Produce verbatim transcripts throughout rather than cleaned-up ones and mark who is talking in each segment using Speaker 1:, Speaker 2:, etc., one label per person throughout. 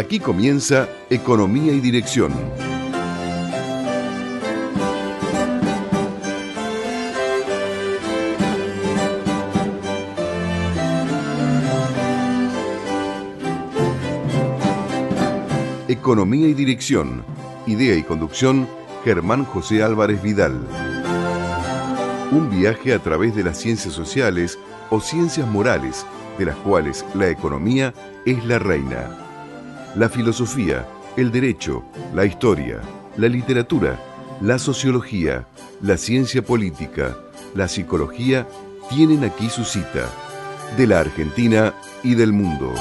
Speaker 1: Aquí comienza Economía y Dirección. Economía y Dirección. Idea y conducción, Germán José Álvarez Vidal. Un viaje a través de las ciencias sociales o ciencias morales, de las cuales la economía es la reina. La filosofía, el derecho, la historia, la literatura, la sociología, la ciencia política, la psicología tienen aquí su cita, de la Argentina y del mundo.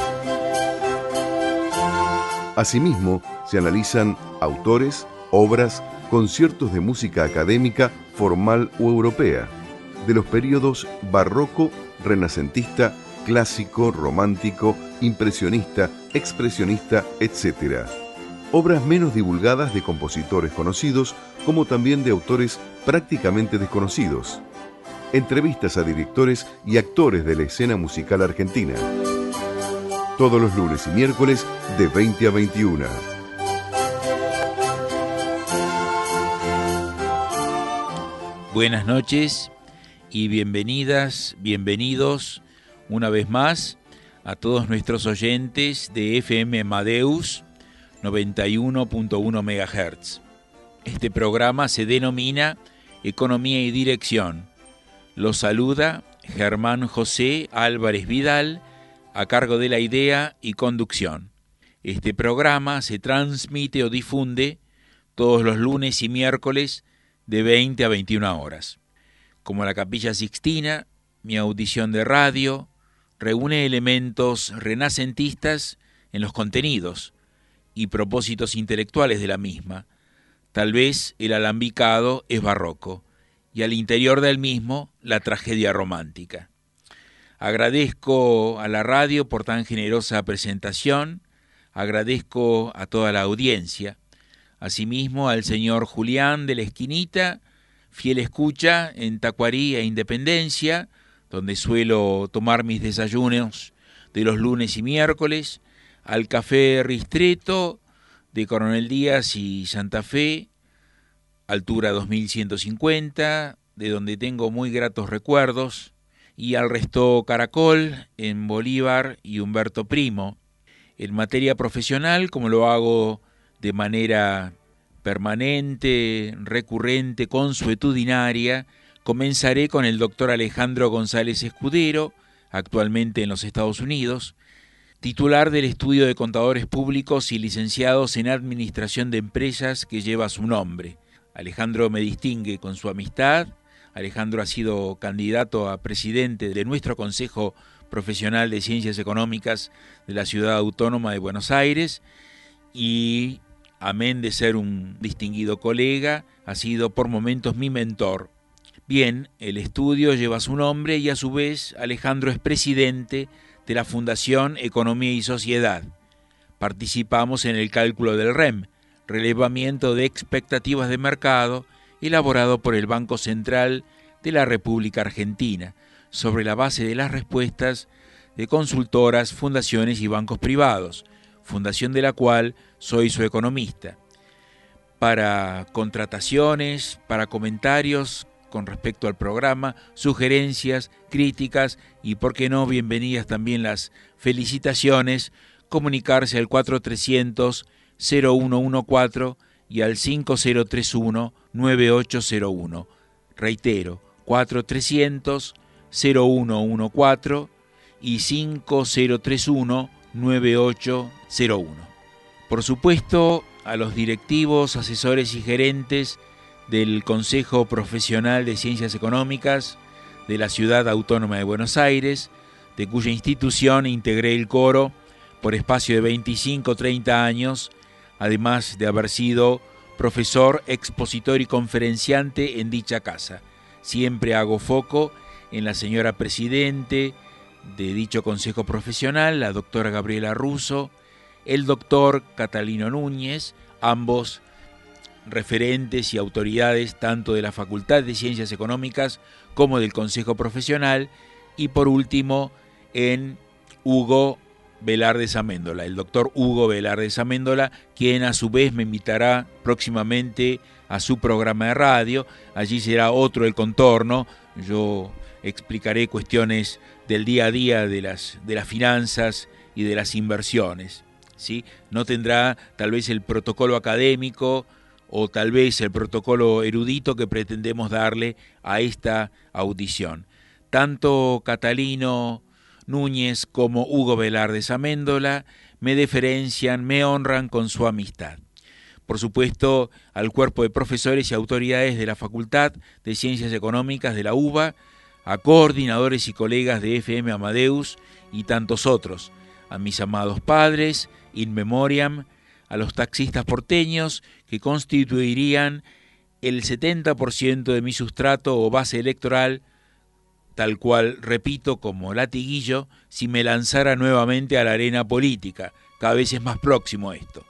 Speaker 1: Asimismo, se analizan autores, obras, conciertos de música académica, formal o europea, de los períodos barroco, renacentista, clásico, romántico, impresionista, expresionista, etcétera. Obras menos divulgadas de compositores conocidos, como también de autores prácticamente desconocidos. Entrevistas a directores y actores de la escena musical argentina. Todos los lunes y miércoles de veinte a veintiuna.
Speaker 2: Buenas noches y bienvenidas, bienvenidos una vez más a todos nuestros oyentes de F M Amadeus noventa y uno punto uno megahertz. Este programa se denomina Economía y Dirección. Los saluda Germán José Álvarez Vidal, a cargo de la idea y conducción. Este programa se transmite o difunde todos los lunes y miércoles de veinte a veintiuna horas. Como la Capilla Sixtina, mi audición de radio reúne elementos renacentistas en los contenidos y propósitos intelectuales de la misma. Tal vez el alambicado es barroco y al interior del mismo la tragedia romántica. Agradezco a la radio por tan generosa presentación, agradezco a toda la audiencia, asimismo al señor Julián de la Esquinita, fiel escucha en Tacuarí e Independencia, donde suelo tomar mis desayunos de los lunes y miércoles, al Café Ristreto de Coronel Díaz y Santa Fe, altura dos mil ciento cincuenta, de donde tengo muy gratos recuerdos, y al Resto Caracol en Bolívar y Humberto Primo. En materia profesional, como lo hago de manera permanente, recurrente, consuetudinaria, comenzaré con el doctor Alejandro González Escudero, actualmente en los Estados Unidos, titular del estudio de contadores públicos y licenciados en administración de empresas que lleva su nombre. Alejandro me distingue con su amistad. Alejandro ha sido candidato a presidente de nuestro Consejo Profesional de Ciencias Económicas de la Ciudad Autónoma de Buenos Aires y, amén de ser un distinguido colega, ha sido por momentos mi mentor. Bien, el estudio lleva su nombre y a su vez Alejandro es presidente de la Fundación Economía y Sociedad. Participamos en el cálculo del R E M, relevamiento de expectativas de mercado, elaborado por el Banco Central de la República Argentina, sobre la base de las respuestas de consultoras, fundaciones y bancos privados, fundación de la cual soy su economista. Para contrataciones, para comentarios con respecto al programa, sugerencias, críticas y, por qué no, bienvenidas también las felicitaciones, comunicarse al cuatro trescientos cero uno uno cuatro y al cinco cero tres uno nueve ocho cero uno. Reitero, cuatro trescientos cero uno uno cuatro y cinco cero tres uno nueve ocho cero uno. Por supuesto, a los directivos, asesores y gerentes del Consejo Profesional de Ciencias Económicas de la Ciudad Autónoma de Buenos Aires, de cuya institución integré el coro por espacio de veinticinco a treinta años, además de haber sido profesor, expositor y conferenciante en dicha casa. Siempre hago foco en la señora presidente de dicho Consejo Profesional, la doctora Gabriela Russo, el doctor Catalino Núñez, ambos referentes y autoridades tanto de la Facultad de Ciencias Económicas como del Consejo Profesional, y por último en Hugo Velarde Améndola, el doctor Hugo Velarde Améndola, quien a su vez me invitará próximamente a su programa de radio. Allí será otro el contorno. Yo explicaré cuestiones del día a día de las, de las finanzas y de las inversiones, ¿sí? No tendrá tal vez el protocolo académico o tal vez el protocolo erudito que pretendemos darle a esta audición. Tanto Catalino Núñez como Hugo Velarde Améndola me deferencian, me honran con su amistad. Por supuesto, al cuerpo de profesores y autoridades de la Facultad de Ciencias Económicas de la U B A, a coordinadores y colegas de F M Amadeus y tantos otros, a mis amados padres, in memoriam, a los taxistas porteños que constituirían el setenta por ciento de mi sustrato o base electoral, tal cual, repito, como latiguillo, si me lanzara nuevamente a la arena política. Cada vez es más próximo a esto.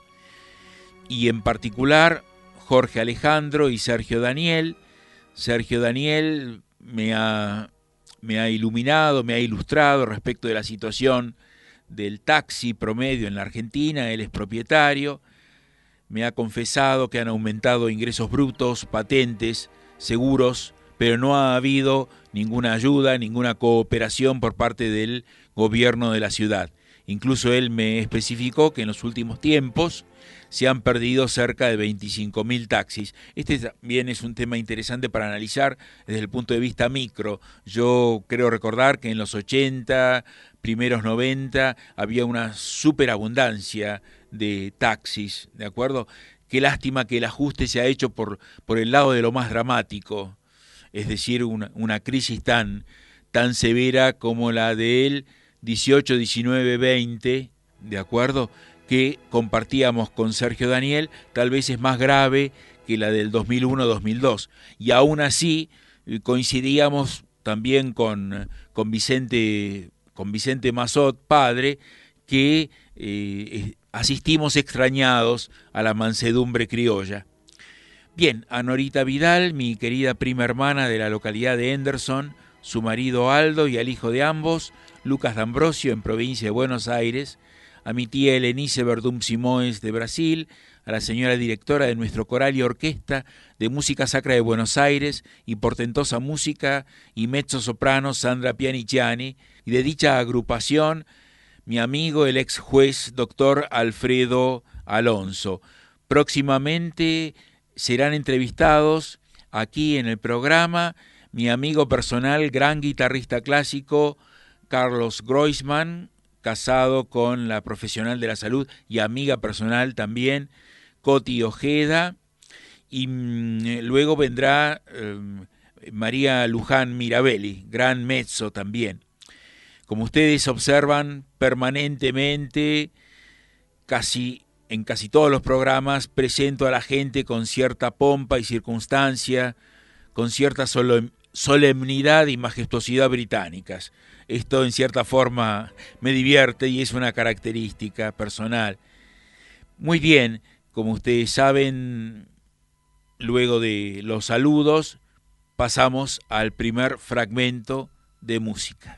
Speaker 2: Y en particular, Jorge Alejandro y Sergio Daniel. Sergio Daniel me ha, me ha iluminado, me ha ilustrado respecto de la situación del taxi promedio en la Argentina. Él es propietario. Me ha confesado que han aumentado ingresos brutos, patentes, seguros, pero no ha habido ninguna ayuda, ninguna cooperación por parte del gobierno de la ciudad. Incluso él me especificó que en los últimos tiempos se han perdido cerca de veinticinco mil taxis. Este también es un tema interesante para analizar desde el punto de vista micro. Yo creo recordar que en los ochenta, primeros noventa, había una superabundancia de taxis, ¿de acuerdo? Qué lástima que el ajuste se ha hecho por, por el lado de lo más dramático, es decir, una, una crisis tan, tan severa como la del dieciocho, diecinueve, veinte, ¿de acuerdo?, que compartíamos con Sergio Daniel, tal vez es más grave que la del dos mil uno, dos mil dos. Y aún así coincidíamos también con, con Vicente, con Vicente Mazot, padre, que eh, asistimos extrañados a la mansedumbre criolla. Bien, a Norita Vidal, mi querida prima hermana de la localidad de Henderson, su marido Aldo y al hijo de ambos, Lucas D'Ambrosio, en provincia de Buenos Aires, a mi tía Helenice Verdum Simões de Brasil, a la señora directora de nuestro coral y orquesta de música sacra de Buenos Aires y portentosa música y mezzo soprano Sandra Pianiciani, y de dicha agrupación mi amigo el ex juez doctor Alfredo Alonso. Próximamente serán entrevistados aquí en el programa mi amigo personal, gran guitarrista clásico Carlos Groisman, casado con la profesional de la salud y amiga personal también, Coti Ojeda, y mmm, luego vendrá eh, María Luján Mirabelli, gran mezzo también. Como ustedes observan permanentemente, casi en casi todos los programas, presento a la gente con cierta pompa y circunstancia, con cierta solemnidad y majestuosidad británicas. Esto en cierta forma me divierte y es una característica personal. Muy bien, como ustedes saben, luego de los saludos, pasamos al primer fragmento de música.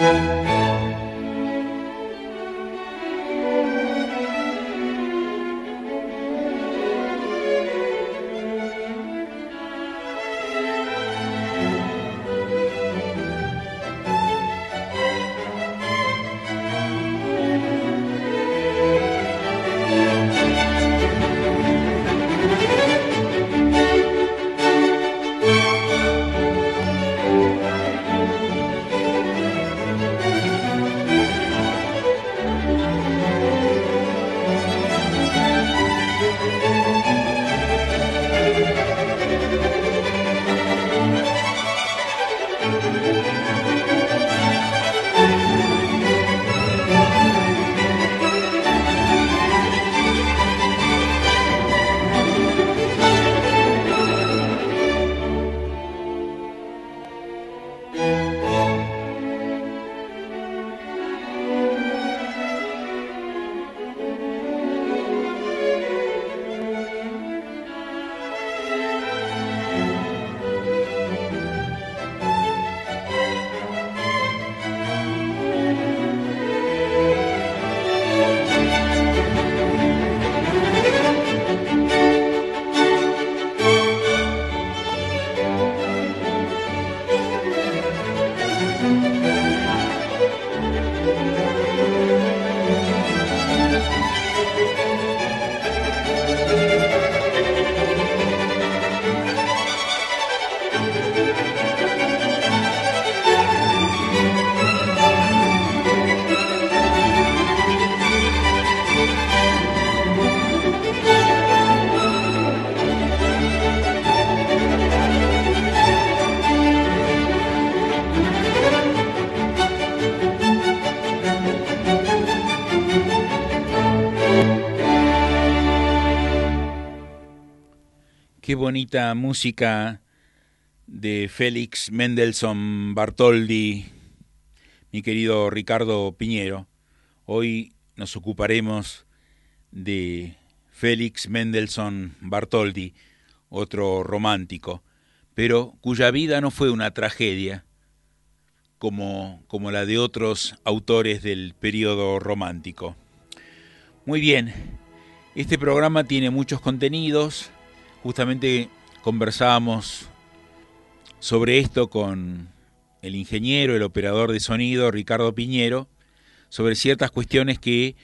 Speaker 2: Qué bonita música de Félix Mendelssohn Bartholdy, mi querido Ricardo Piñero. Hoy nos ocuparemos de Félix Mendelssohn Bartholdy, otro romántico, pero cuya vida no fue una tragedia como, como la de otros autores del periodo romántico. Muy bien, este programa tiene muchos contenidos. Justamente conversábamos sobre esto con el ingeniero, el operador de sonido, Ricardo Piñero, sobre ciertas cuestiones que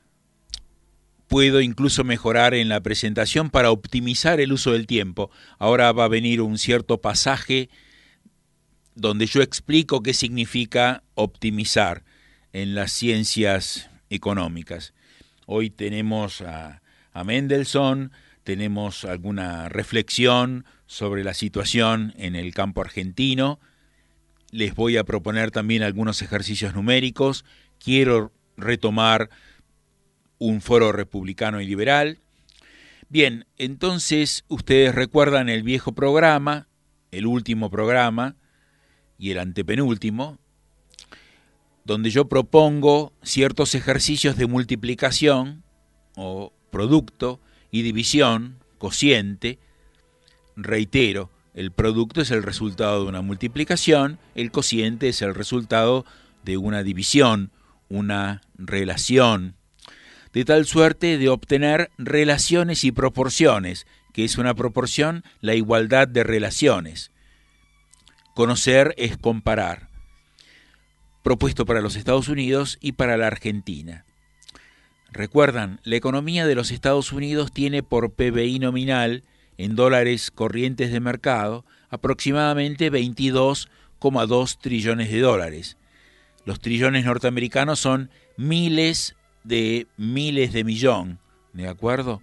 Speaker 2: puedo incluso mejorar en la presentación para optimizar el uso del tiempo. Ahora va a venir un cierto pasaje donde yo explico qué significa optimizar en las ciencias económicas. Hoy tenemos a, a Mendelssohn, tenemos alguna reflexión sobre la situación en el campo argentino. Les voy a proponer también algunos ejercicios numéricos. Quiero retomar un foro republicano y liberal. Bien, entonces ustedes recuerdan el viejo programa, el último programa y el antepenúltimo, donde yo propongo ciertos ejercicios de multiplicación o producto y división, cociente. Reitero, el producto es el resultado de una multiplicación, el cociente es el resultado de una división, una relación, de tal suerte de obtener relaciones y proporciones, que es una proporción, la igualdad de relaciones. Conocer es comparar, propuesto para los Estados Unidos y para la Argentina. Recuerdan, la economía de los Estados Unidos tiene por P B I nominal, en dólares corrientes de mercado, aproximadamente veintidós coma dos trillones de dólares. Los trillones norteamericanos son miles de miles de millón, ¿de acuerdo?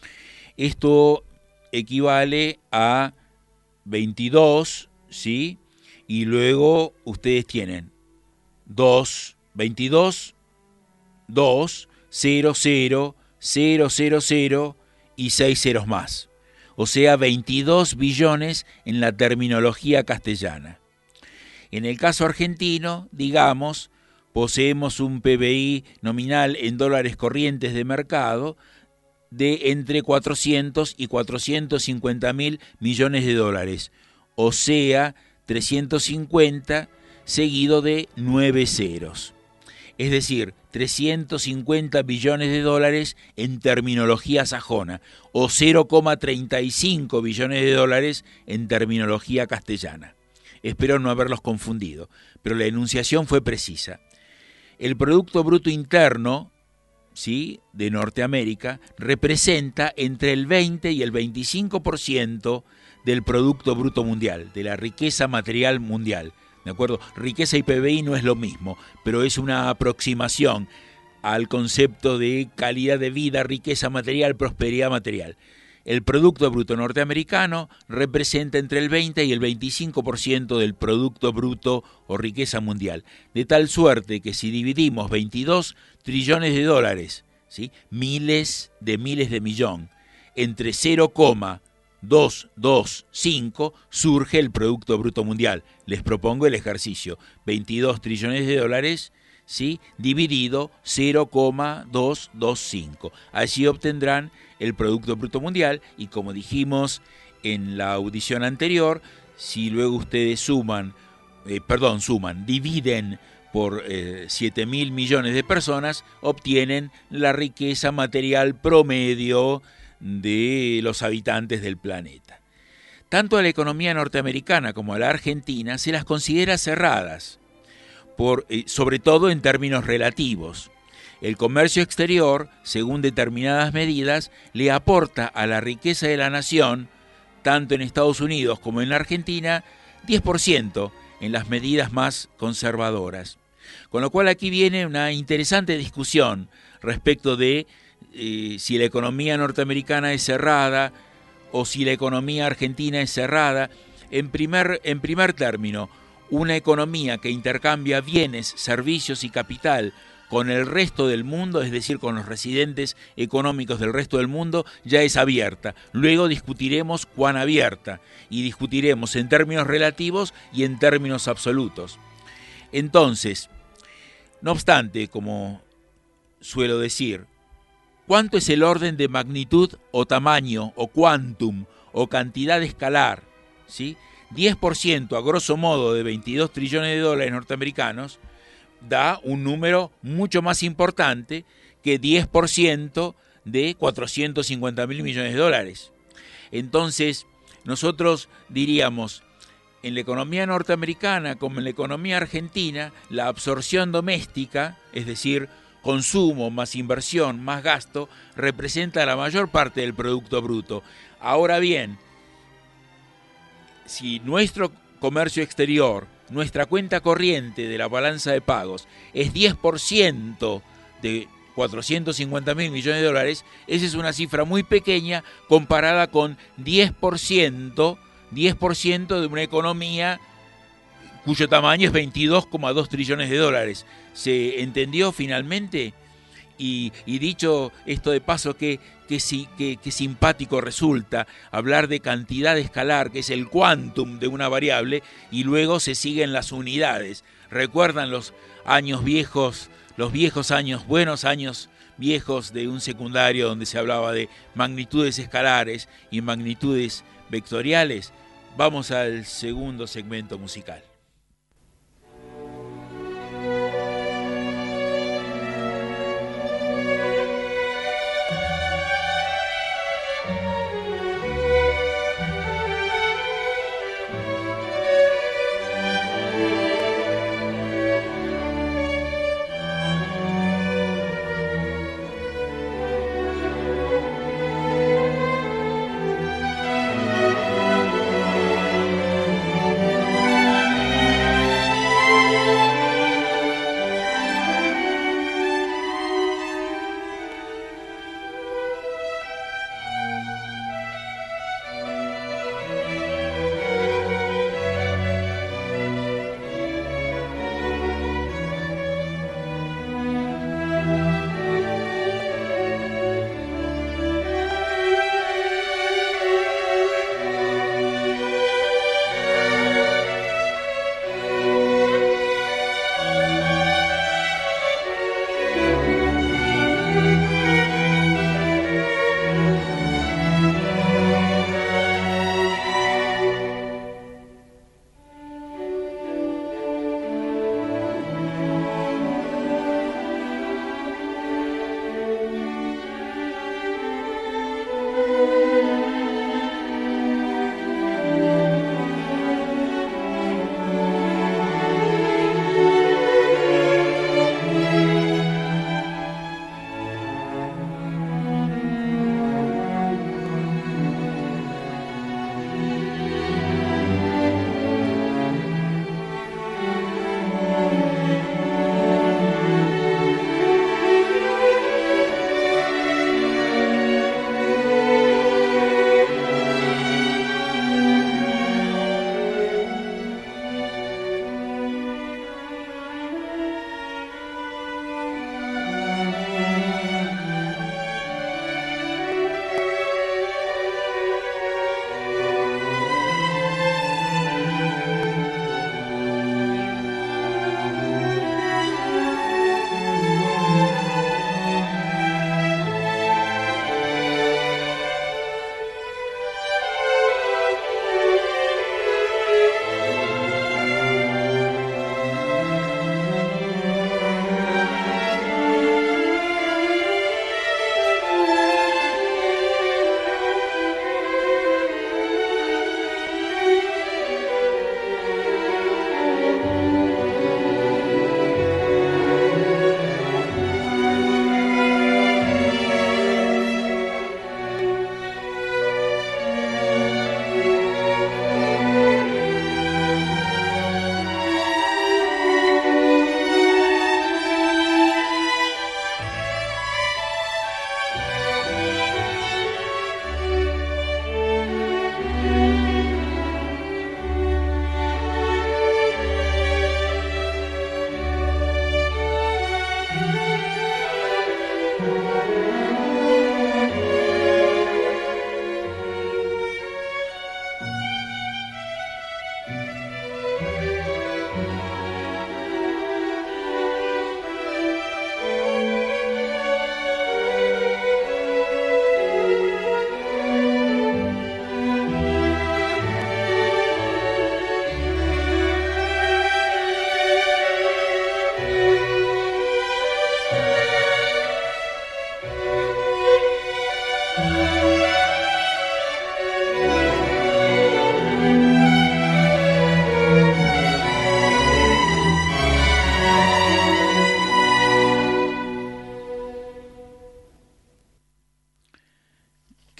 Speaker 2: Esto equivale a veintidós, ¿sí? Y luego ustedes tienen dos, veintidós, dos, cero, cero, cero, cero, cero y seis ceros más. O sea, veintidós billones en la terminología castellana. En el caso argentino, digamos, poseemos un P B I nominal en dólares corrientes de mercado de entre cuatrocientos y cuatrocientos cincuenta mil millones de dólares. O sea, trescientos cincuenta seguido de nueve ceros. Es decir, trescientos cincuenta billones de dólares en terminología sajona o cero coma treinta y cinco billones de dólares en terminología castellana. Espero no haberlos confundido, pero la enunciación fue precisa. El Producto Bruto Interno, ¿sí?, de Norteamérica representa entre el veinte y el veinticinco por ciento del Producto Bruto Mundial, de la riqueza material mundial. ¿De acuerdo? Riqueza y P B I no es lo mismo, pero es una aproximación al concepto de calidad de vida, riqueza material, prosperidad material. El Producto Bruto norteamericano representa entre el veinte y el veinticinco por ciento del Producto Bruto o riqueza mundial, de tal suerte que si dividimos veintidós trillones de dólares, ¿sí?, miles de miles de millón, entre cero coma doscientos veinticinco surge el Producto Bruto Mundial. Les propongo el ejercicio: veintidós trillones de dólares, ¿sí?, dividido cero coma doscientos veinticinco. Allí obtendrán el Producto Bruto Mundial y, como dijimos en la audición anterior, si luego ustedes suman, eh, perdón, suman, dividen por eh, siete mil millones de personas, obtienen la riqueza material promedio de los habitantes del planeta. Tanto a la economía norteamericana como a la argentina se las considera cerradas, por, eh, sobre todo en términos relativos. El comercio exterior, según determinadas medidas, le aporta a la riqueza de la nación, tanto en Estados Unidos como en la Argentina, diez por ciento en las medidas más conservadoras. Con lo cual aquí viene una interesante discusión respecto de eh, si la economía norteamericana es cerrada o si la economía argentina es cerrada. En primer, en primer término, una economía que intercambia bienes, servicios y capital con el resto del mundo, es decir, con los residentes económicos del resto del mundo, ya es abierta. Luego discutiremos cuán abierta, y discutiremos en términos relativos y en términos absolutos. Entonces, no obstante, como suelo decir, ¿cuánto es el orden de magnitud o tamaño o quantum o cantidad escalar? ¿Sí? diez por ciento a grosso modo de veintidós trillones de dólares norteamericanos da un número mucho más importante que diez por ciento de cuatrocientos cincuenta mil millones de dólares. Entonces, nosotros diríamos, en la economía norteamericana como en la economía argentina, la absorción doméstica, es decir, consumo más inversión más gasto, representa la mayor parte del Producto Bruto. Ahora bien, si nuestro comercio exterior, nuestra cuenta corriente de la balanza de pagos es diez por ciento de cuatrocientos cincuenta mil millones de dólares, esa es una cifra muy pequeña comparada con diez por ciento, diez por ciento de una economía cuyo tamaño es veintidós coma dos trillones de dólares. ¿Se entendió finalmente? Y, y dicho esto de paso, que, que, sí, que, que simpático resulta hablar de cantidad escalar, que es el quantum de una variable, y luego se siguen las unidades. ¿Recuerdan los años viejos, los viejos años, buenos años viejos de un secundario donde se hablaba de magnitudes escalares y magnitudes vectoriales? Vamos al segundo segmento musical.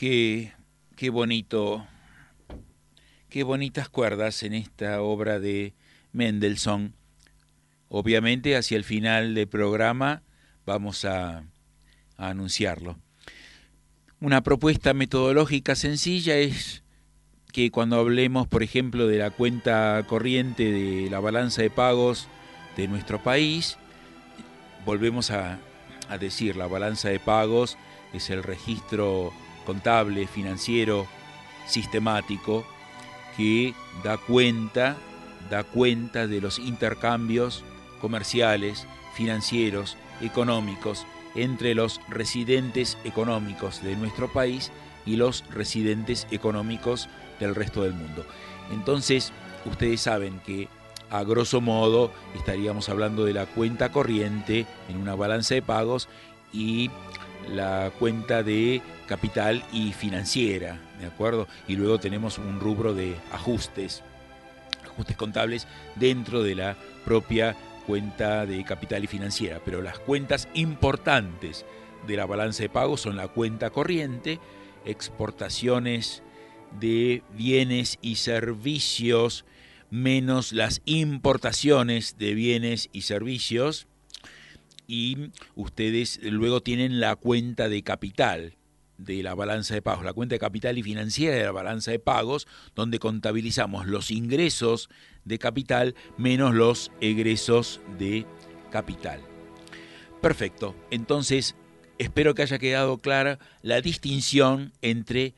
Speaker 2: Qué, qué bonito, qué bonitas cuerdas en esta obra de Mendelssohn. Obviamente hacia el final del programa vamos a, a anunciarlo. Una propuesta metodológica sencilla es que cuando hablemos, por ejemplo, de la cuenta corriente de la balanza de pagos de nuestro país, volvemos a, a decir, la balanza de pagos es el registro contable, financiero, sistemático, que da cuenta, da cuenta de los intercambios comerciales, financieros, económicos, entre los residentes económicos de nuestro país y los residentes económicos del resto del mundo. Entonces, ustedes saben que a grosso modo estaríamos hablando de la cuenta corriente en una balanza de pagos y la cuenta de capital y financiera, ¿de acuerdo? Y luego tenemos un rubro de ajustes, ajustes contables dentro de la propia cuenta de capital y financiera, pero las cuentas importantes de la balanza de pagos son la cuenta corriente, exportaciones de bienes y servicios, menos las importaciones de bienes y servicios, y ustedes luego tienen la cuenta de capital de la balanza de pagos, la cuenta de capital y financiera de la balanza de pagos, donde contabilizamos los ingresos de capital menos los egresos de capital. Perfecto, entonces espero que haya quedado clara la distinción entre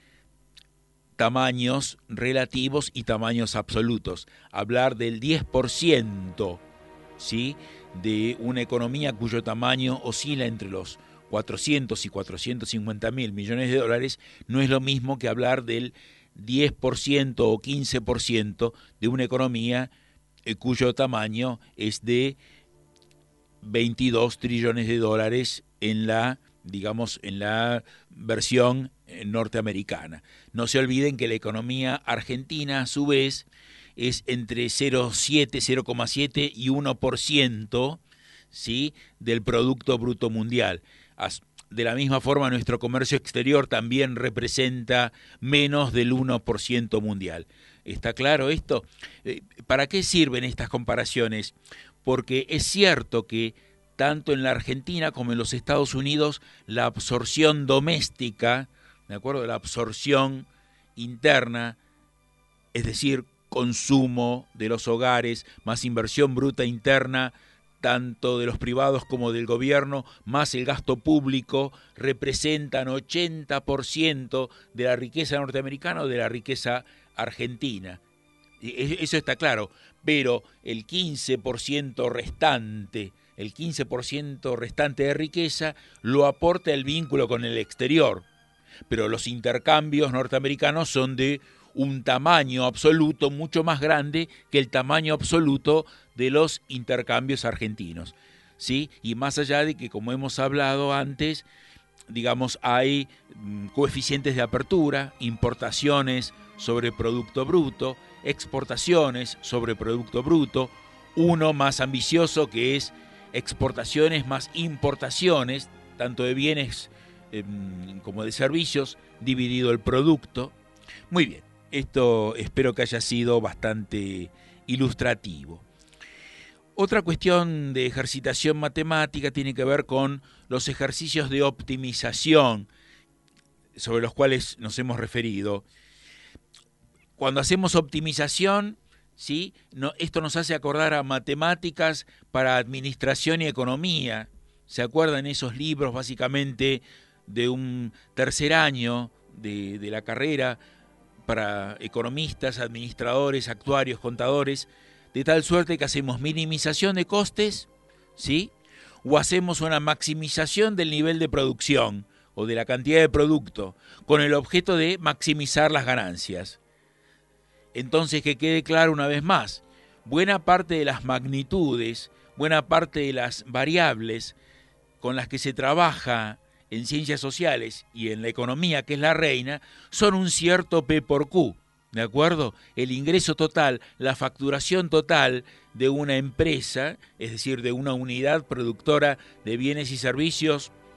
Speaker 2: tamaños relativos y tamaños absolutos. Hablar del diez por ciento, ¿sí?, de una economía cuyo tamaño oscila entre los cuatrocientos y cuatrocientos cincuenta mil millones de dólares no es lo mismo que hablar del diez por ciento o quince por ciento de una economía eh, cuyo tamaño es de veintidós trillones de dólares en la, digamos, en la versión norteamericana. No se olviden que la economía argentina, a su vez, es entre cero coma siete, cero coma siete y uno por ciento, ¿sí?, del Producto Bruto Mundial. De la misma forma, nuestro comercio exterior también representa menos del uno por ciento mundial. ¿Está claro esto? ¿Para qué sirven estas comparaciones? Porque es cierto que tanto en la Argentina como en los Estados Unidos la absorción doméstica, ¿de acuerdo?, la absorción interna, es decir, consumo de los hogares, más inversión bruta interna, tanto de los privados como del gobierno, más el gasto público, representan ochenta por ciento de la riqueza norteamericana o de la riqueza argentina. Eso está claro, pero el quince por ciento restante, el quince por ciento restante de riqueza lo aporta el vínculo con el exterior, pero los intercambios norteamericanos son de un tamaño absoluto mucho más grande que el tamaño absoluto de los intercambios argentinos, ¿sí? Y más allá de que, como hemos hablado antes, digamos, hay coeficientes de apertura, importaciones sobre Producto Bruto, exportaciones sobre Producto Bruto, uno más ambicioso que es exportaciones más importaciones, tanto de bienes eh, como de servicios, dividido el producto. Muy bien. Esto espero que haya sido bastante ilustrativo. Otra cuestión de ejercitación matemática tiene que ver con los ejercicios de optimización sobre los cuales nos hemos referido. Cuando hacemos optimización, ¿sí?, no, esto nos hace acordar a matemáticas para administración y economía. ¿Se acuerdan esos libros básicamente de un tercer año de, de la carrera para economistas, administradores, actuarios, contadores, de tal suerte que hacemos minimización de costes, ¿sí?, o hacemos una maximización del nivel de producción o de la cantidad de producto, con el objeto de maximizar las ganancias. Entonces, que quede claro una vez más, buena parte de las magnitudes, buena parte de las variables con las que se trabaja en ciencias sociales y en la economía, que es la reina, son un cierto P por Q, ¿de acuerdo? El ingreso total, la facturación total de una empresa, es decir, de una unidad productora de bienes y servicios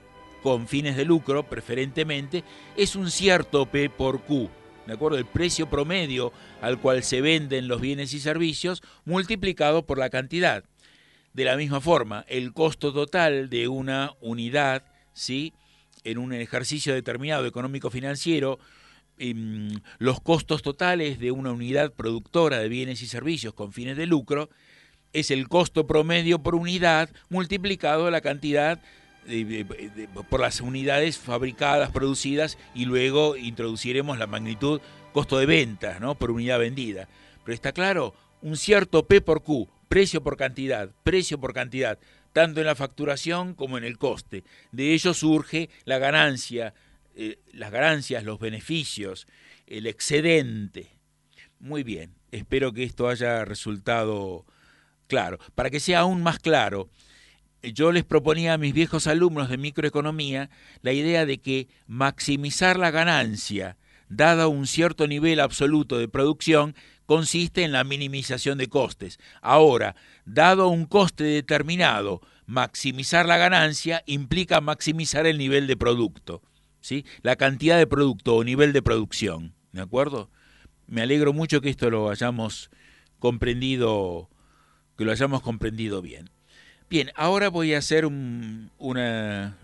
Speaker 2: con fines de lucro, preferentemente, es un cierto P por Q, ¿de acuerdo? El precio promedio al cual se venden los bienes y servicios multiplicado por la cantidad. De la misma forma, el costo total de una unidad, ¿sí?, en un ejercicio determinado económico-financiero, eh, los costos totales de una unidad productora de bienes y servicios con fines de lucro es el costo promedio por unidad multiplicado la cantidad de, de, de, por las unidades fabricadas, producidas, y luego introduciremos la magnitud costo de venta, ¿no?, por unidad vendida. Pero está claro, un cierto P por Q, precio por cantidad, precio por cantidad, tanto en la facturación como en el coste. De ello surge la ganancia, eh, las ganancias, los beneficios, el excedente. Muy bien, espero que esto haya resultado claro. Para que sea aún más claro, yo les proponía a mis viejos alumnos de microeconomía la idea de que maximizar la ganancia, dada un cierto nivel absoluto de producción, consiste en la minimización de costes. Ahora, dado un coste determinado, maximizar la ganancia implica maximizar el nivel de producto, ¿sí?, la cantidad de producto o nivel de producción, ¿de acuerdo? Me alegro mucho que esto lo hayamos comprendido, que lo hayamos comprendido bien. Bien, ahora voy a hacer un, una,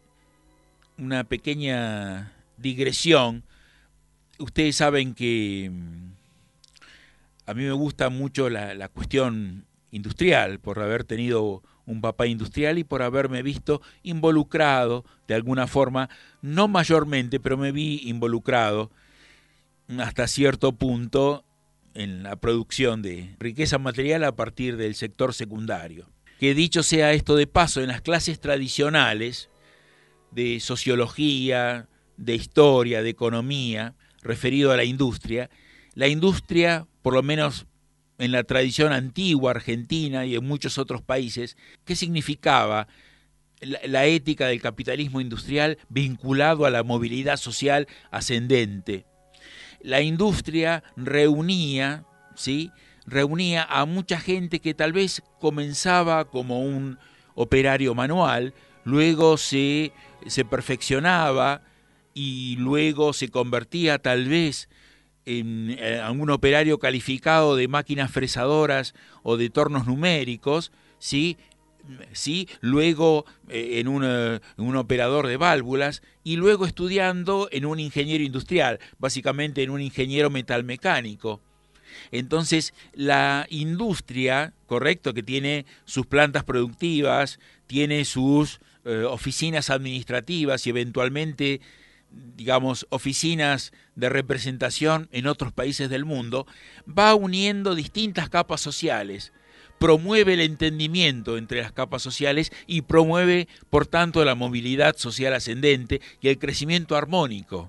Speaker 2: una pequeña digresión. Ustedes saben que a mí me gusta mucho la, la cuestión industrial, por haber tenido un papá industrial y por haberme visto involucrado de alguna forma, no mayormente, pero me vi involucrado hasta cierto punto en la producción de riqueza material a partir del sector secundario. Que dicho sea esto de paso, en las clases tradicionales de sociología, de historia, de economía, referido a la industria, la industria, por lo menos en la tradición antigua argentina y en muchos otros países, ¿qué significaba la, la ética del capitalismo industrial vinculado a la movilidad social ascendente? La industria reunía, ¿sí?, reunía a mucha gente que tal vez comenzaba como un operario manual, luego se, se perfeccionaba y luego se convertía tal vez en, en un operario calificado de máquinas fresadoras o de tornos numéricos, ¿sí?, ¿sí? Luego eh, en, un, en un operador de válvulas y luego estudiando en un ingeniero industrial, básicamente en un ingeniero metalmecánico. Entonces, la industria, correcto, que tiene sus plantas productivas, tiene sus eh, oficinas administrativas y eventualmente, digamos, oficinas de representación en otros países del mundo, va uniendo distintas capas sociales, promueve el entendimiento entre las capas sociales y promueve, por tanto, la movilidad social ascendente y el crecimiento armónico.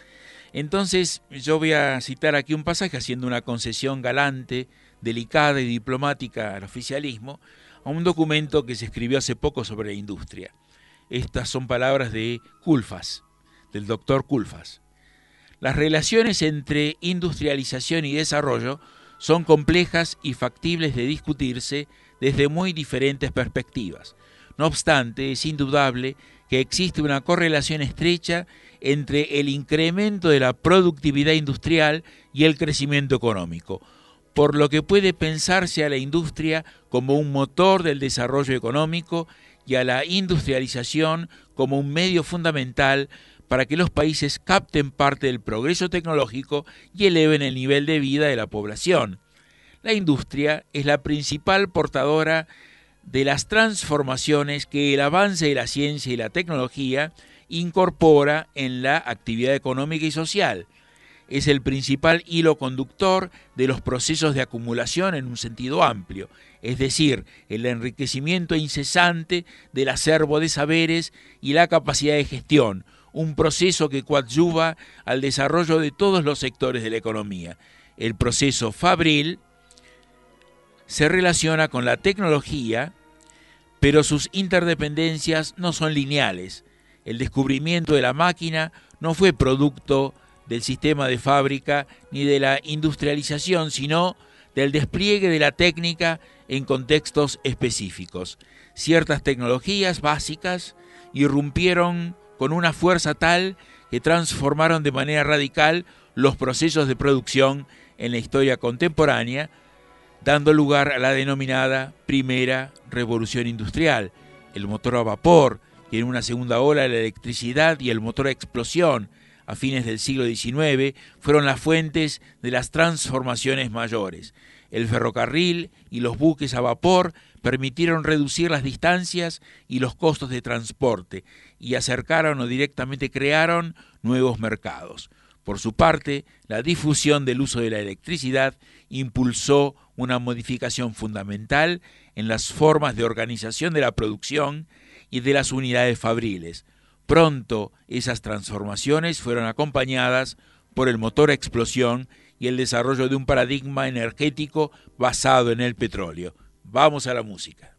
Speaker 2: Entonces, yo voy a citar aquí un pasaje haciendo una concesión galante, delicada y diplomática al oficialismo, a un documento que se escribió hace poco sobre la industria. Estas son palabras de Culfas, del doctor Culfas. Las relaciones entre industrialización y desarrollo son complejas y factibles de discutirse desde muy diferentes perspectivas. No obstante, es indudable que existe una correlación estrecha entre el incremento de la productividad industrial y el crecimiento económico, por lo que puede pensarse a la industria como un motor del desarrollo económico y a la industrialización como un medio fundamental para que los países capten parte del progreso tecnológico y eleven el nivel de vida de la población. La industria es la principal portadora de las transformaciones que el avance de la ciencia y la tecnología incorpora en la actividad económica y social. Es el principal hilo conductor de los procesos de acumulación en un sentido amplio, es decir, el enriquecimiento incesante del acervo de saberes y la capacidad de gestión, un proceso que coadyuva al desarrollo de todos los sectores de la economía. El proceso fabril se relaciona con la tecnología, pero sus interdependencias no son lineales. El descubrimiento de la máquina no fue producto del sistema de fábrica ni de la industrialización, sino del despliegue de la técnica en contextos específicos. Ciertas tecnologías básicas irrumpieron con una fuerza tal que transformaron de manera radical los procesos de producción en la historia contemporánea, dando lugar a la denominada Primera Revolución Industrial, el motor a vapor, y en una segunda ola la electricidad y el motor a explosión a fines del siglo diecinueve fueron las fuentes de las transformaciones mayores. El ferrocarril y los buques a vapor permitieron reducir las distancias y los costos de transporte y acercaron o directamente crearon nuevos mercados. Por su parte, la difusión del uso de la electricidad impulsó una modificación fundamental en las formas de organización de la producción y de las unidades fabriles. Pronto, esas transformaciones fueron acompañadas por el motor a explosión y el desarrollo de un paradigma energético basado en el petróleo. Vamos a la música.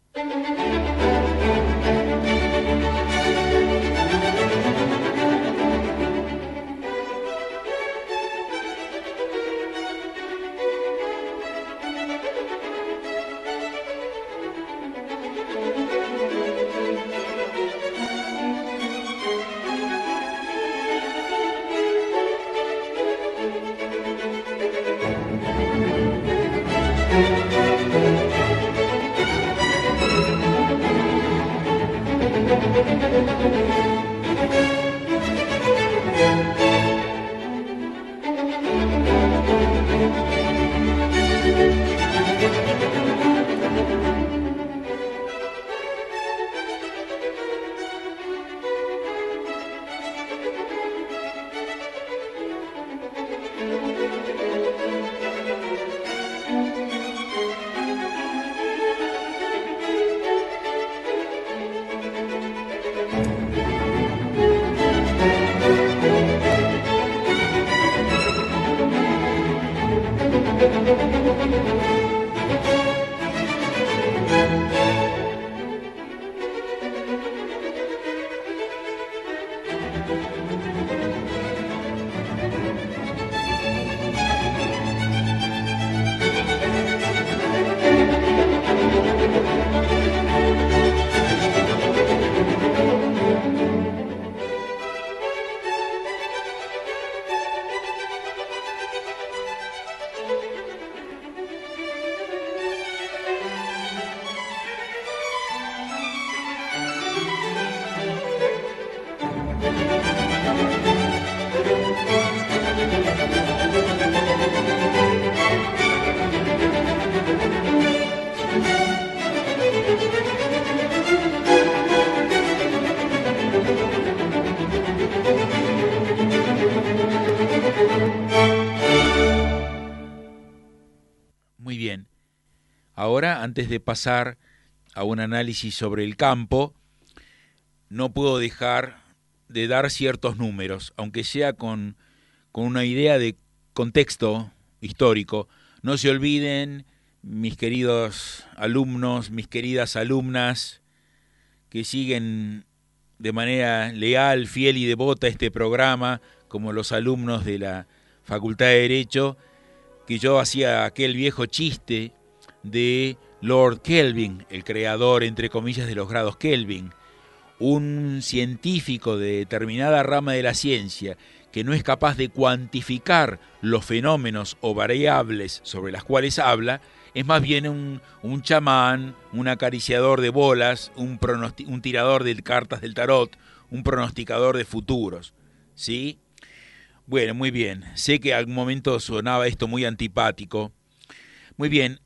Speaker 2: Ahora, antes de pasar a un análisis sobre el campo, no puedo dejar de dar ciertos números, aunque sea con, con una idea de contexto histórico. No se olviden, mis queridos alumnos, mis queridas alumnas, que siguen de manera leal, fiel y devota este programa, como los alumnos de la Facultad de Derecho, que yo hacía aquel viejo chiste de Lord Kelvin, el creador, entre comillas, de los grados Kelvin, un científico de determinada rama de la ciencia que no es capaz de cuantificar los fenómenos o variables sobre las cuales habla, es más bien un, un chamán, un acariciador de bolas, un, un tirador de cartas del tarot, un pronosticador de futuros, ¿sí? Bueno, muy bien, sé que a algún momento sonaba esto muy antipático. Muy bien,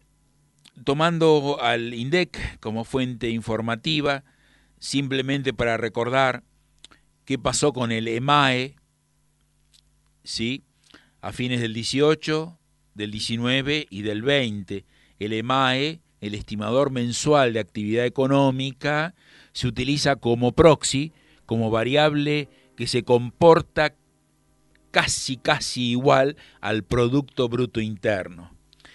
Speaker 2: tomando al INDEC como fuente informativa, simplemente para recordar qué pasó con el EMAE, ¿sí? A fines del dieciocho, del diecinueve y del veinte. El EMAE, el estimador mensual de actividad económica, se utiliza como proxy, como variable que se comporta casi, casi igual al Producto Bruto Interno.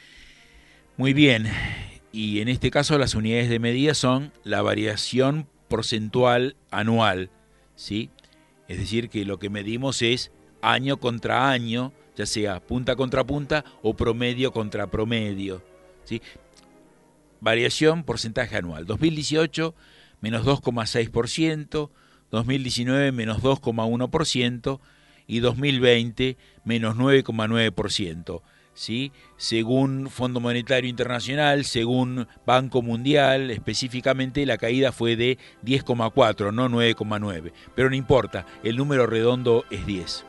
Speaker 2: Muy bien, y en este caso las unidades de medida son la variación porcentual anual, ¿sí? Es decir, que lo que medimos es año contra año, ya sea punta contra punta o promedio contra promedio, ¿sí? Variación porcentaje anual. dos mil dieciocho menos dos coma seis por ciento, dos mil diecinueve menos dos coma uno por ciento y dos mil veinte menos nueve coma nueve por ciento. ¿Sí? Según Fondo Monetario Internacional, según Banco Mundial, específicamente la caída fue de diez coma cuatro, no nueve coma nueve. Pero no importa, el número redondo es diez.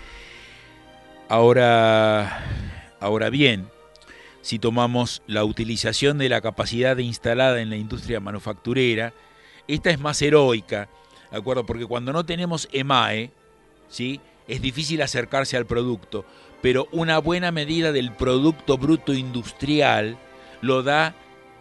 Speaker 2: Ahora, ahora bien, si tomamos la utilización de la capacidad instalada en la industria manufacturera, esta es más heroica, ¿de acuerdo? Porque cuando no tenemos E M A E, ¿sí?, es difícil acercarse al producto, pero una buena medida del Producto Bruto Industrial lo da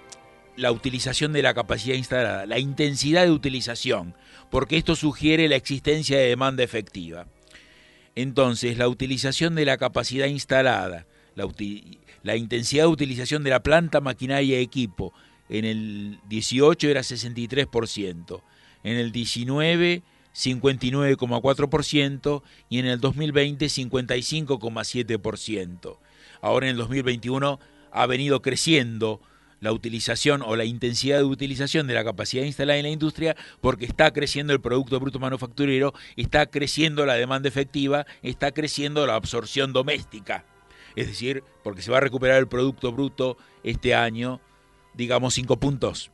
Speaker 2: la utilización de la capacidad instalada, la intensidad de utilización, porque esto sugiere la existencia de demanda efectiva. Entonces, la utilización de la capacidad instalada, la, uti- la intensidad de utilización de la planta, maquinaria y equipo, en el dieciocho era sesenta y tres por ciento, en el diecinueve cincuenta y nueve coma cuatro por ciento y en el dos mil veinte cincuenta y cinco coma siete por ciento. Ahora en el dos mil veintiuno ha venido creciendo la utilización o la intensidad de utilización de la capacidad instalada en la industria porque está creciendo el Producto Bruto Manufacturero, está creciendo la demanda efectiva, está creciendo la absorción doméstica. Es decir, porque se va a recuperar el Producto Bruto este año, digamos, cinco puntos.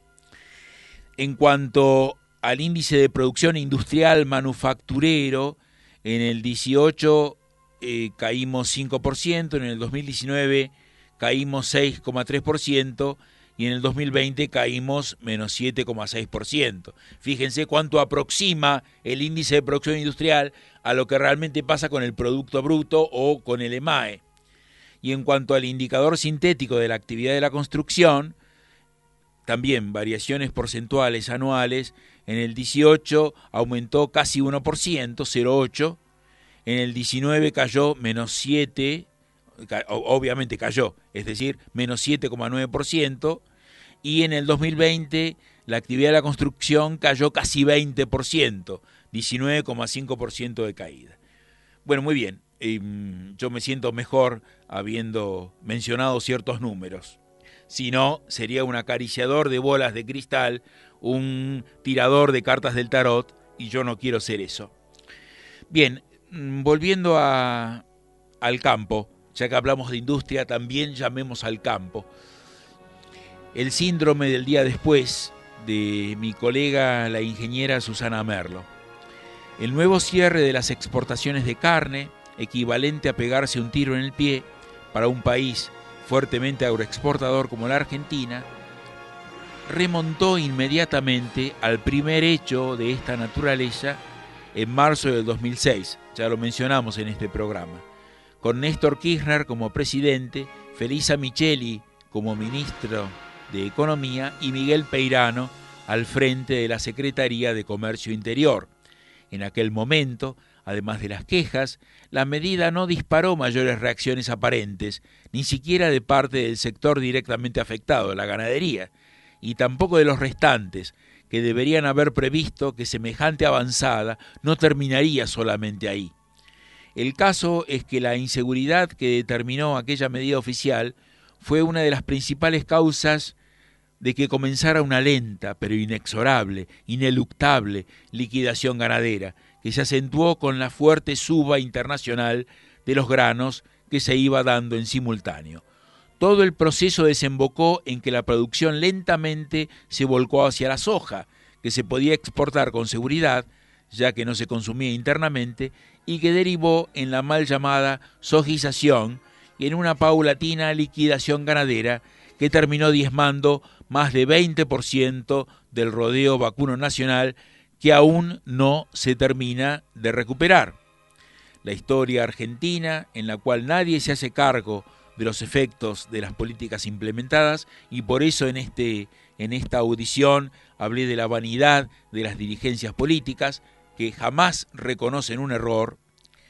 Speaker 2: En cuanto al índice de producción industrial manufacturero, en el dieciocho eh, caímos cinco por ciento, en el dos mil diecinueve caímos seis coma tres por ciento y en el dos mil veinte caímos menos siete coma seis por ciento. Fíjense cuánto aproxima el índice de producción industrial a lo que realmente pasa con el Producto Bruto o con el E M A E. Y en cuanto al indicador sintético de la actividad de la construcción, también variaciones porcentuales anuales. En el dieciocho aumentó casi uno por ciento, cero coma ocho. En el diecinueve cayó menos siete, obviamente cayó, es decir, menos siete coma nueve por ciento. Y en el dos mil veinte la actividad de la construcción cayó casi veinte por ciento, diecinueve coma cinco por ciento de caída. Bueno, muy bien, eh, yo me siento mejor habiendo mencionado ciertos números. Si no, sería un acariciador de bolas de cristal, un tirador de cartas del tarot, y yo no quiero ser eso. Bien, volviendo a, al campo, ya que hablamos de industria, también llamemos al campo. El síndrome del día después de mi colega, la ingeniera Susana Merlo. El nuevo cierre de las exportaciones de carne, equivalente a pegarse un tiro en el pie para un país fuertemente agroexportador como la Argentina, remontó inmediatamente al primer hecho de esta naturaleza en marzo del dos mil seis, ya lo mencionamos en este programa, con Néstor Kirchner como presidente, Felisa Micheli como ministro de Economía y Miguel Peirano al frente de la Secretaría de Comercio Interior. En aquel momento, además de las quejas, la medida no disparó mayores reacciones aparentes, ni siquiera de parte del sector directamente afectado, la ganadería, y tampoco de los restantes, que deberían haber previsto que semejante avanzada no terminaría solamente ahí. El caso es que la inseguridad que determinó aquella medida oficial fue una de las principales causas de que comenzara una lenta, pero inexorable, ineluctable liquidación ganadera, que se acentuó con la fuerte suba internacional de los granos que se iba dando en simultáneo. Todo el proceso desembocó en que la producción lentamente se volcó hacia la soja, que se podía exportar con seguridad, ya que no se consumía internamente, y que derivó en la mal llamada sojización y en una paulatina liquidación ganadera que terminó diezmando más de veinte por ciento del rodeo vacuno nacional que aún no se termina de recuperar. La historia argentina, en la cual nadie se hace cargo de los efectos de las políticas implementadas, y por eso en, este, en esta audición hablé de la vanidad de las dirigencias políticas, que jamás reconocen un error,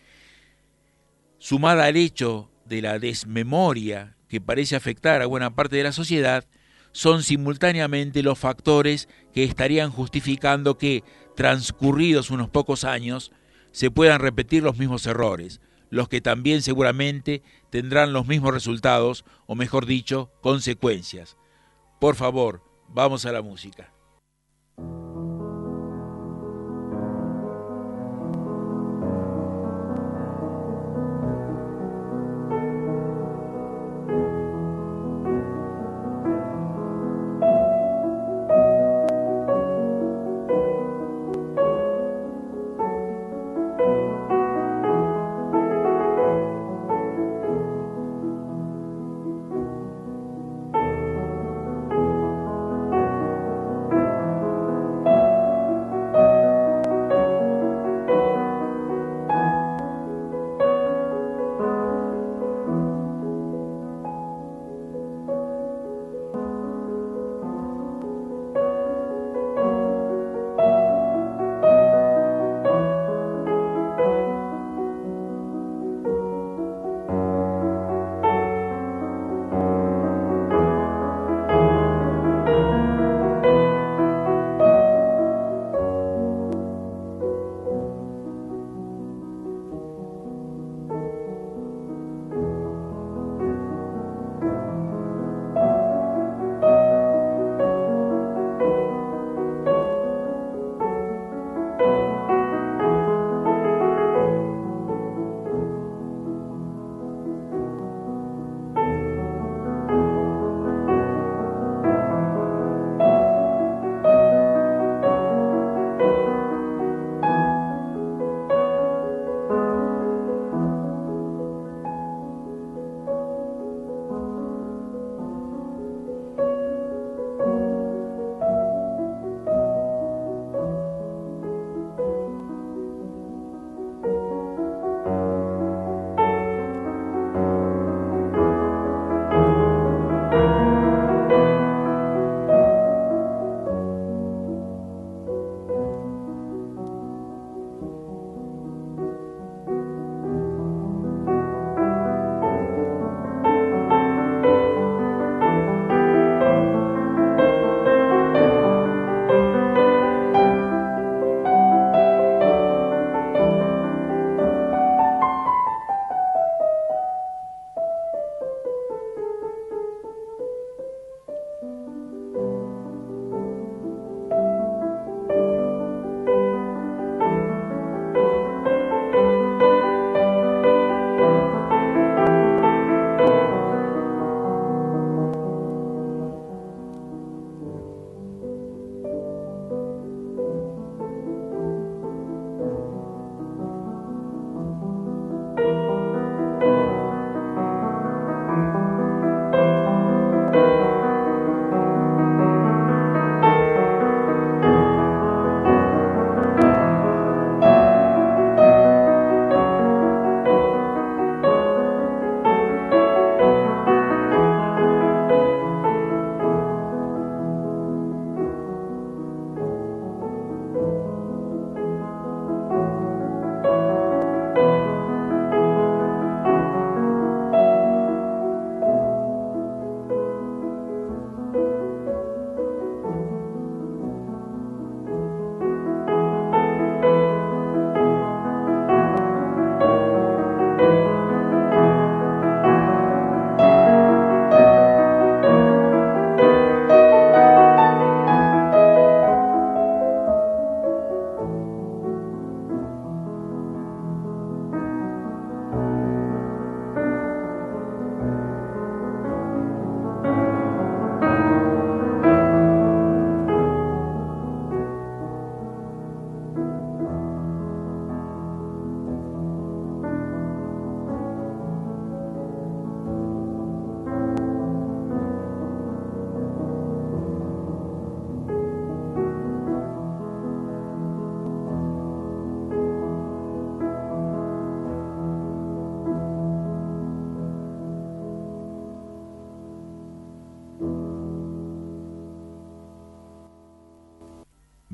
Speaker 2: sumada al hecho de la desmemoria que parece afectar a buena parte de la sociedad, son simultáneamente los factores que estarían justificando que, transcurridos unos pocos años, se puedan repetir los mismos errores, los que también seguramente tendrán los mismos resultados, o mejor dicho, consecuencias. Por favor, vamos a la música.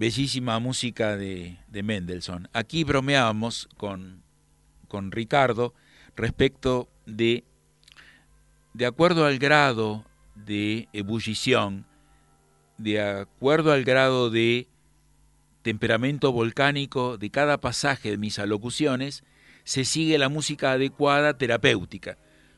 Speaker 2: bellísima música de, de Mendelssohn. Aquí bromeábamos con, con Ricardo respecto de, de acuerdo al grado de ebullición, de acuerdo al grado de temperamento volcánico de cada pasaje de mis alocuciones, se sigue la música adecuada terapéutica.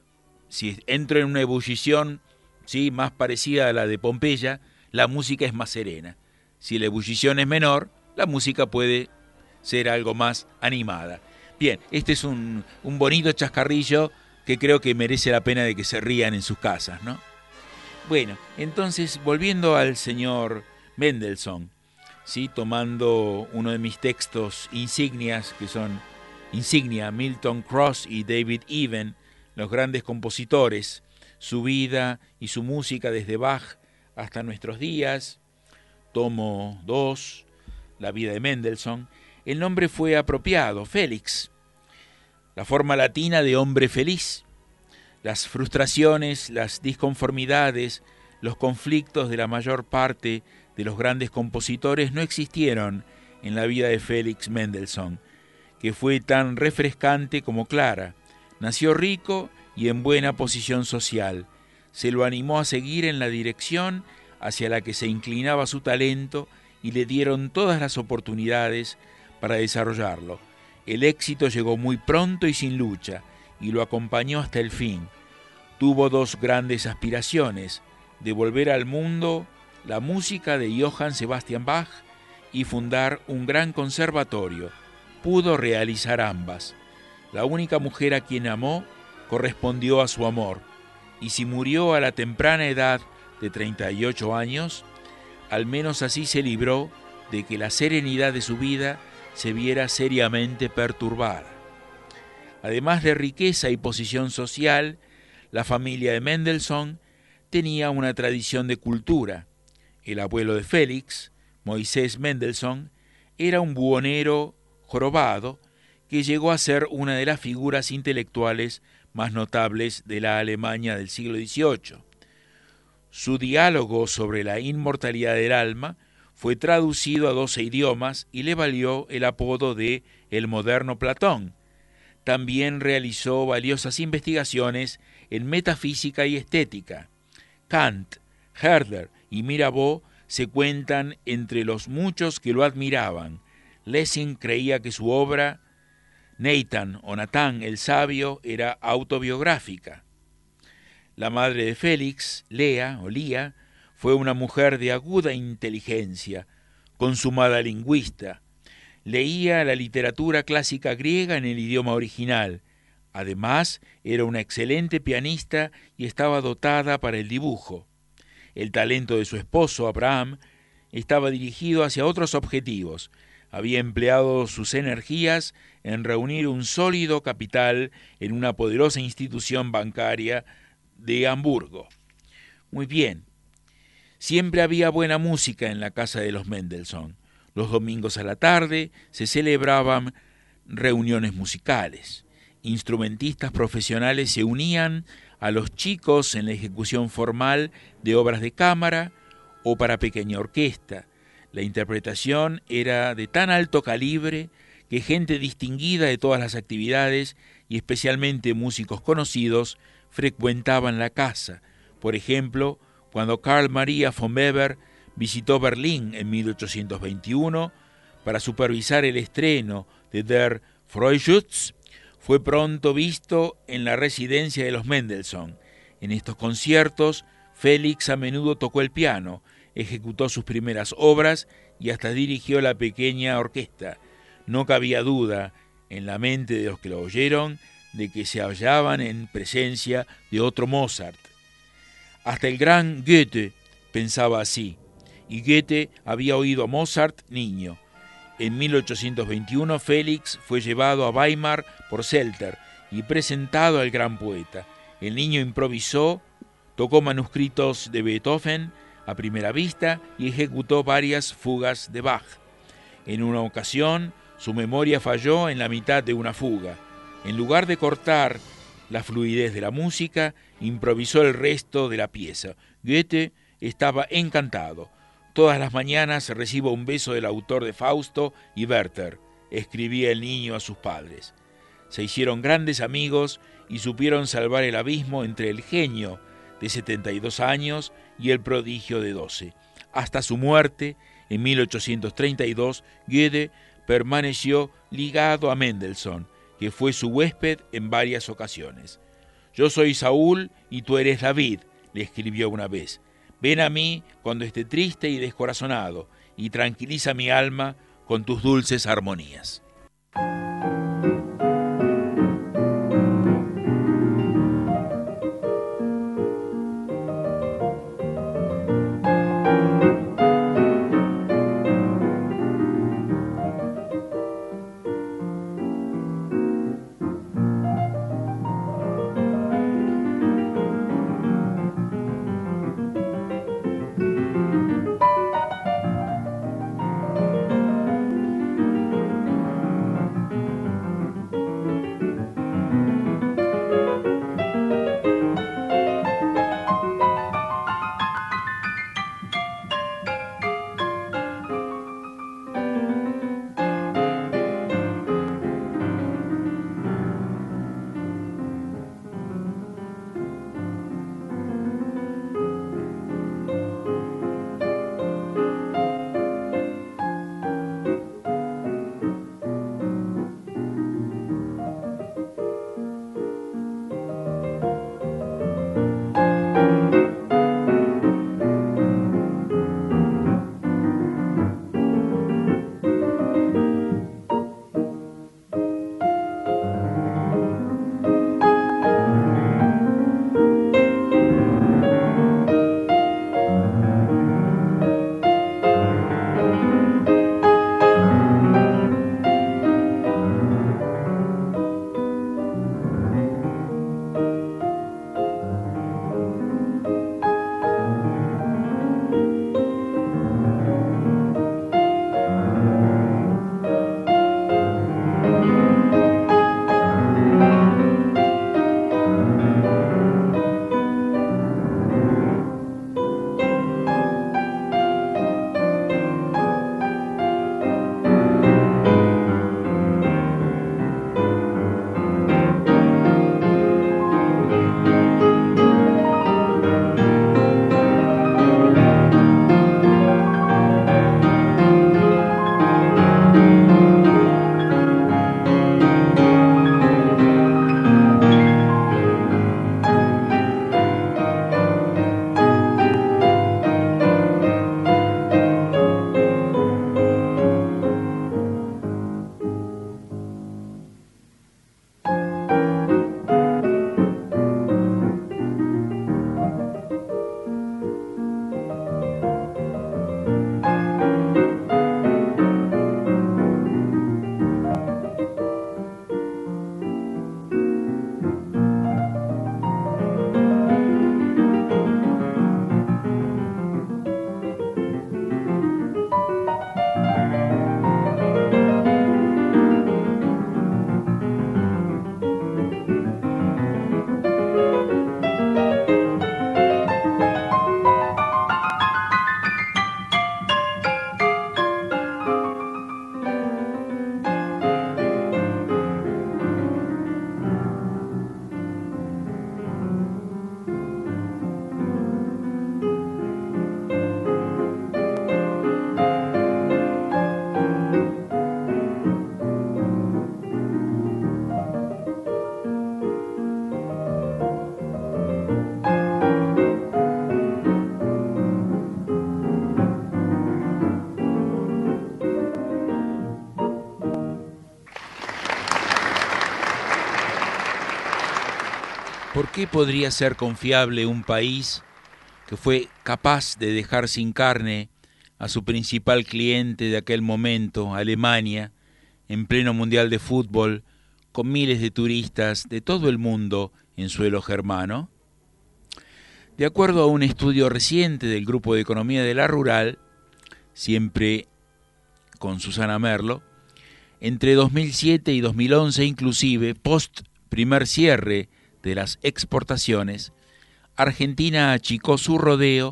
Speaker 2: Si entro en una ebullición, ¿sí?, más parecida a la de Pompeya, la música es más serena. Si la ebullición es menor, la música puede ser algo más animada. Bien, este es un, un bonito chascarrillo que creo que merece la pena de que se rían en sus casas, ¿no? Bueno, entonces, volviendo al señor Mendelssohn, ¿sí?, tomando uno de mis textos insignias, que son insignia, Milton Cross y David Even, los grandes compositores, su vida y su música desde Bach hasta nuestros días, tomo dos, la vida de Mendelssohn, el nombre fue apropiado, Félix, la forma latina de hombre feliz. Las frustraciones, las disconformidades, los conflictos de la mayor parte de los grandes compositores no existieron en la vida de Félix Mendelssohn, que fue tan refrescante como clara. Nació rico y en buena posición social. Se lo animó a seguir en la dirección hacia la que se inclinaba su talento y le dieron todas las oportunidades para desarrollarlo. El éxito llegó muy pronto y sin lucha, y lo acompañó hasta el fin. Tuvo dos grandes aspiraciones: devolver al mundo la música de Johann Sebastian Bach y fundar un gran conservatorio. Pudo realizar ambas. La única mujer a quien amó correspondió a su amor, y si murió a la temprana edad de treinta y ocho años, al menos así se libró de que la serenidad de su vida se viera seriamente perturbada. Además de riqueza y posición social, la familia de Mendelssohn tenía una tradición de cultura. El abuelo de Félix, Moisés Mendelssohn, era un buhonero jorobado que llegó a ser una de las figuras intelectuales más notables de la Alemania del siglo dieciocho. Su diálogo sobre la inmortalidad del alma fue traducido a doce idiomas y le valió el apodo de el moderno Platón. También realizó valiosas investigaciones en metafísica y estética. Kant, Herder y Mirabeau se cuentan entre los muchos que lo admiraban. Lessing creía que su obra, Nathan o Natán el Sabio, era autobiográfica. La madre de Félix, Lea o Lía, fue una mujer de aguda inteligencia, consumada lingüista. Leía la literatura clásica griega en el idioma original. Además, era una excelente pianista y estaba dotada para el dibujo. El talento de su esposo, Abraham, estaba dirigido hacia otros objetivos. Había empleado sus energías en reunir un sólido capital en una poderosa institución bancaria de Hamburgo. Muy bien. Siempre había buena música en la casa de los Mendelssohn. Los domingos a la tarde se celebraban reuniones musicales. Instrumentistas profesionales se unían a los chicos en la ejecución formal de obras de cámara o para pequeña orquesta. La interpretación era de tan alto calibre que gente distinguida de todas las actividades y especialmente músicos conocidos frecuentaban la casa. Por ejemplo, cuando Carl Maria von Weber visitó Berlín en mil ochocientos veintiuno para supervisar el estreno de Der Freischütz, fue pronto visto en la residencia de los Mendelssohn. En estos conciertos, Félix a menudo tocó el piano, ejecutó sus primeras obras y hasta dirigió la pequeña orquesta. No cabía duda en la mente de los que lo oyeron de que se hallaban en presencia de otro Mozart. Hasta el gran Goethe pensaba así, y Goethe había oído a Mozart niño. En mil ochocientos veintiuno Félix fue llevado a Weimar por Zelter y presentado al gran poeta. El niño improvisó, tocó manuscritos de Beethoven a primera vista y ejecutó varias fugas de Bach. En una ocasión, su memoria falló en la mitad de una fuga. En lugar de cortar la fluidez de la música, improvisó el resto de la pieza. Goethe estaba encantado. Todas las mañanas recibo un beso del autor de Fausto y Werther, escribía el niño a sus padres. Se hicieron grandes amigos y supieron salvar el abismo entre el genio de setenta y dos años y el prodigio de doce. Hasta su muerte, en mil ochocientos treinta y dos, Goethe permaneció ligado a Mendelssohn, que fue su huésped en varias ocasiones. Yo soy Saúl y tú eres David, le escribió una vez. Ven a mí cuando esté triste y descorazonado, y tranquiliza mi alma con tus dulces armonías. ¿Por qué podría ser confiable un país que fue capaz de dejar sin carne a su principal cliente de aquel momento, Alemania, en pleno Mundial de Fútbol, con miles de turistas de todo el mundo en suelo germano? De acuerdo a un estudio reciente del Grupo de Economía de la Rural, siempre con Susana Merlo, entre dos mil siete y dos mil once inclusive, post primer cierre de las exportaciones, Argentina achicó su rodeo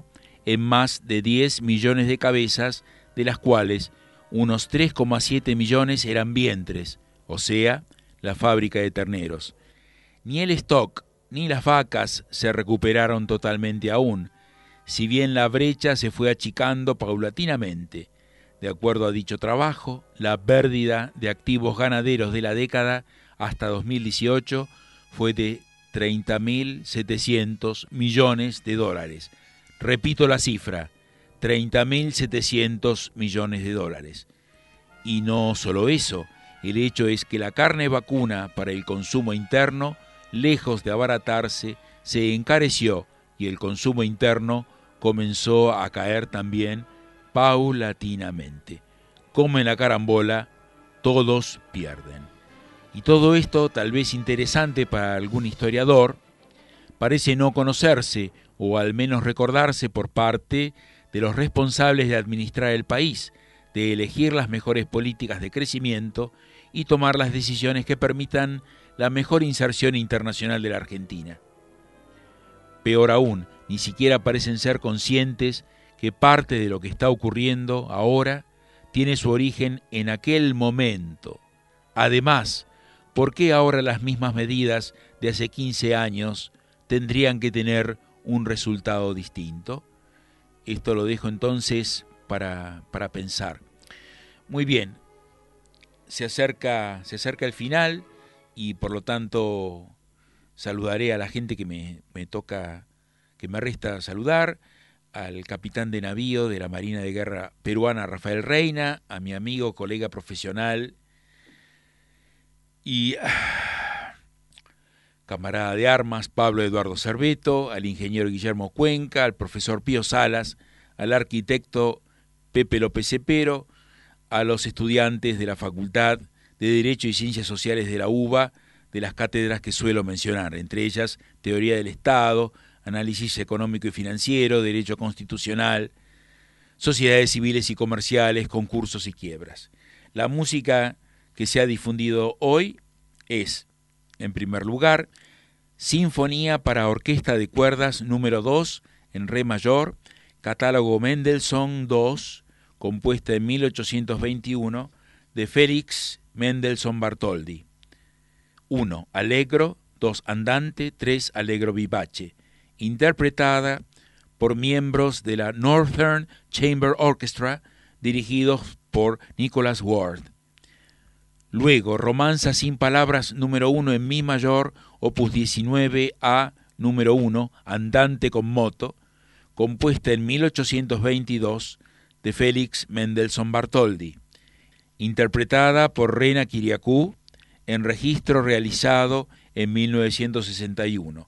Speaker 2: en más de diez millones de cabezas, de las cuales unos tres coma siete millones eran vientres, o sea, la fábrica de terneros. Ni el stock ni las vacas se recuperaron totalmente aún, si bien la brecha se fue achicando paulatinamente. De acuerdo a dicho trabajo, la pérdida de activos ganaderos de la década hasta dos mil dieciocho fue de treinta mil setecientos millones de dólares. Repito la cifra, treinta mil setecientos millones de dólares. Y no solo eso, el hecho es que la carne vacuna para el consumo interno, lejos de abaratarse, se encareció y el consumo interno comenzó a caer también paulatinamente. Como en la carambola, todos pierden. Y todo esto, tal vez interesante para algún historiador, parece no conocerse o al menos recordarse por parte de los responsables de administrar el país, de elegir las mejores políticas de crecimiento y tomar las decisiones que permitan la mejor inserción internacional de la Argentina. Peor aún, ni siquiera parecen ser conscientes que parte de lo que está ocurriendo ahora tiene su origen en aquel momento. Además, ¿por qué ahora las mismas medidas de hace quince años tendrían que tener un resultado distinto? Esto lo dejo entonces para, para pensar. Muy bien, se acerca, se acerca el final y por lo tanto saludaré a la gente que me, me toca, que me resta saludar, al capitán de navío de la Marina de Guerra peruana, Rafael Reina, a mi amigo, colega profesional y ah, camarada de armas, Pablo Eduardo Cerveto, al ingeniero Guillermo Cuenca, al profesor Pío Salas, al arquitecto Pepe López Cepero, a los estudiantes de la Facultad de Derecho y Ciencias Sociales de la U B A, de las cátedras que suelo mencionar, entre ellas Teoría del Estado, Análisis Económico y Financiero, Derecho Constitucional, Sociedades Civiles y Comerciales, Concursos y Quiebras. La música que se ha difundido hoy es, en primer lugar, Sinfonía para Orquesta de Cuerdas número dos, en re mayor, catálogo Mendelssohn dos, compuesta en mil ochocientos veintiuno, de Félix Mendelssohn Bartholdy. uno. Allegro, dos. Andante, tres. Allegro vivace, interpretada por miembros de la Northern Chamber Orchestra, dirigidos por Nicholas Ward. Luego, Romanza sin palabras número uno en mi mayor, opus diecinueve A número uno, Andante con moto, compuesta en mil ochocientos veintidós, de Félix Mendelssohn Bartholdy, interpretada por Rena Kyriakou, en registro realizado en mil novecientos sesenta y uno.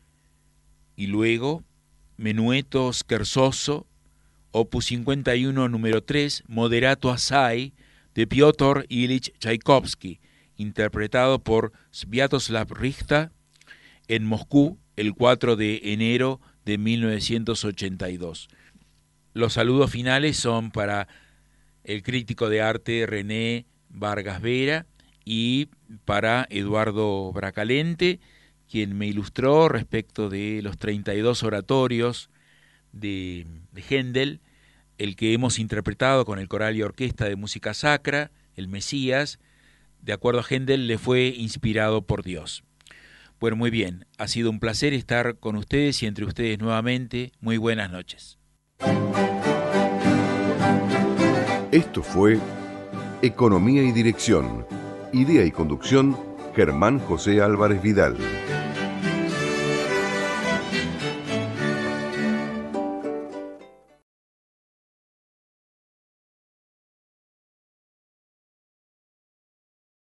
Speaker 2: Y luego, Menueto Scherzoso, opus cincuenta y uno, número tres, Moderato assai, de Piotr Ilich Tchaikovsky, interpretado por Sviatoslav Richta, en Moscú, el cuatro de enero de mil novecientos ochenta y dos. Los saludos finales son para el crítico de arte René Vargas Vera y para Eduardo Bracalente, quien me ilustró respecto de los treinta y dos oratorios de, de Händel, el que hemos interpretado con el coral y orquesta de música sacra, el Mesías, de acuerdo a Händel, le fue inspirado por Dios. Bueno, muy bien, ha sido un placer estar con ustedes y entre ustedes nuevamente. Muy buenas noches.
Speaker 1: Esto fue Economía y Dirección. Idea y conducción, Germán José Álvarez Vidal.